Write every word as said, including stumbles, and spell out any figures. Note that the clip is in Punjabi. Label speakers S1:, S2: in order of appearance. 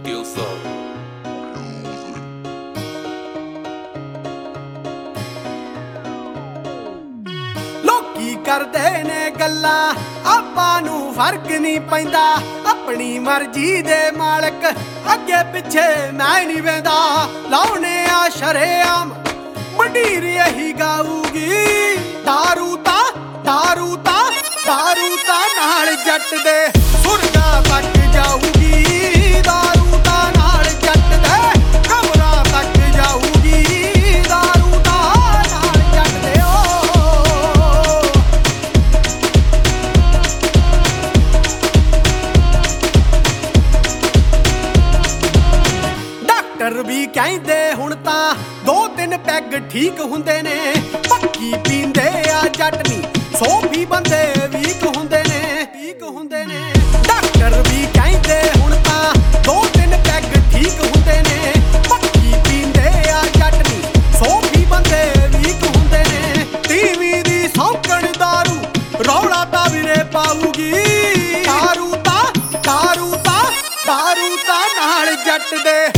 S1: Skills'Up।
S2: ਲੋਕੀ ਕਰਦੇ ਨੇ ਗੱਲਾਂ ਆਪਾਂ ਨੂੰ ਫਰਕ ਨਹੀਂ ਪੈਂਦਾ ਆਪਣੀ ਮਰਜ਼ੀ ਦੇ ਮਾਲਕ ਅੱਗੇ ਪਿੱਛੇ ਮੈਂ ਨਹੀਂ ਵੇਂਦਾ ਲਾਉਣੇ ਆ ਸ਼ਰੇਆਮ ਮੰਡੀਰ ਇਹੀ ਗਾਊਗੀ ਦਾਰੂ ਤਾਂ ਦਾਰੂ ਤਾਂ ਦਾਰੂ ਤਾਂ ਨਾਲ ਜੱਟ ਦੇ ਸੁਰਗਾ ਤੱਕ ਜਾਊਗੀ ਦਾਰੂ ਤਾਂ ਨਾਲ ਜੱਟ ਦੇ ਕਬਰਾਂ ਤੱਕ ਜਾਊਗੀ ਦਾਰੂ ਤਾਂ ਨਾਲ ਜੱਟ ਦੇ ਓ ਡਾਕਟਰ ਵੀ ਕਹਿੰਦੇ ਹੁਣ ਤਾਂ ਦੋ ਤਿੰਨ ਪੈਗ ਠੀਕ ਹੁੰਦੇ ਨੇ ਪੱਕੀ ਪੀਂਦੇ ਆ ਜੱਟ ਨੀ ਸੌ ਵੀ ਬੰਦੇ ਵੀਕ ਹੁੰਦੇ ਨੇ ਵੀਕ ਹੁੰਦੇ ਨੇ ਡਾਕਟਰ ਵੀ ਕਹਿੰਦੇ ਹੁਣ ਤਾਂ ਦੋ ਤਿੰਨ ਪੈਗ ਠੀਕ ਹੁੰਦੇ ਨੇ ਪੱਕੀ ਪੀਂਦੇ ਆ ਜੱਟ ਨੀ ਸੌ ਵੀ ਬੰਦੇ ਵੀਕ ਹੁੰਦੇ ਨੇ ਟੀਵੀ ਦੀ ਸੌਕਣ ਦਾਰੂ ਰੌਲਾ ਤਾਂ ਵੀਰੇ ਪਾਊਗੀ ਦਾਰੂ ਤਾਂ ਦਾਰੂ ਤਾਂ ਦਾਰੂ ਤਾਂ ਨਾਲ ਜੱਟ ਦੇ